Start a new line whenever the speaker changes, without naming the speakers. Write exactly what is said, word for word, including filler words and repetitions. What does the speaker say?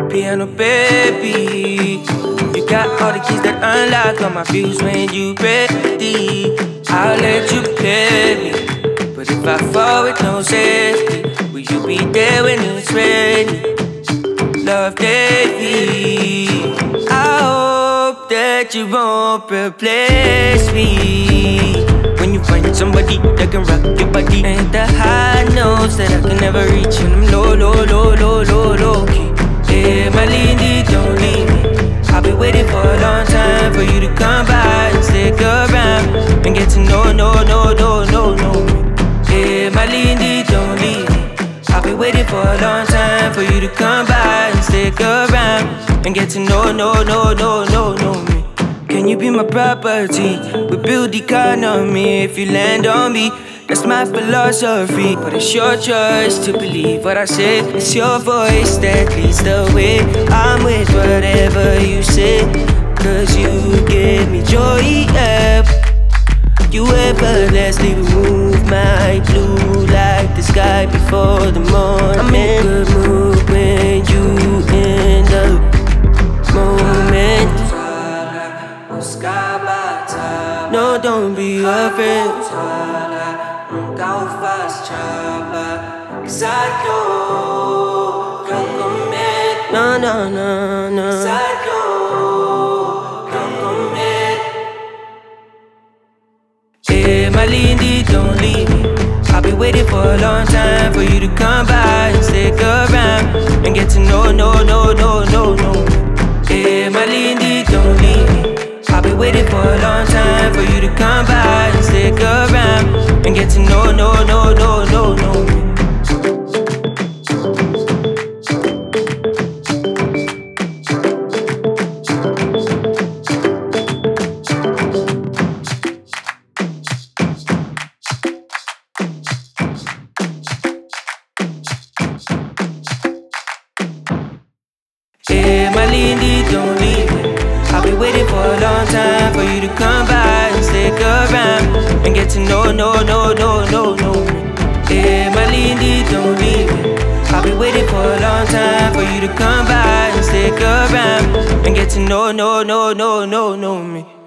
Piano baby, you got all the keys that unlock all my views when you ready. I'll let you play me, but if I fall with no safety, will you be there when it's ready? Love Davey, I hope that you won't replace me. When you find somebody that can rock your body, and the high notes that I can never reach, and I'm low, low, low, low, low, low key. Yeah, my lady, don't leave me. I've been waiting for a long time for you to come by and stick around and get to know, no, no, no, no, no me. Yeah, my lady, don't leave me. I've been waiting for a long time for you to come by and stick around and get to know, no, no, no, no, no me. Can you be my property? We build economy if you land on me. That's my philosophy, but it's your choice to believe what I say. It's your voice that leads the way. I'm with whatever you say, cause you give me joy, yeah. You effortlessly remove my blue like the sky before the morning. I'm in a good mood when you in the moment. No, don't be afraid. Go fast, chopper, cause I know, don't commit. No, no, no, no, cause I know, don't commit. Yeah, my lady, don't leave me. I've been waiting for a long time for you to come by and stick around and get to know, no, no, no, no, no. Yeah, my lady, don't leave me. I've been waiting for a long time for you to come by and stick around and get to know, no, no, no, no, no me. Yeah, my lady, don't leave me. I've been waiting for a long time for you to come by and stick around and get to know, no, no, no, no, no me. Yeah, my lady, don't leave me. I've been waiting for a long time for you to come by and stick around and get to know, no, no, no, no, no me.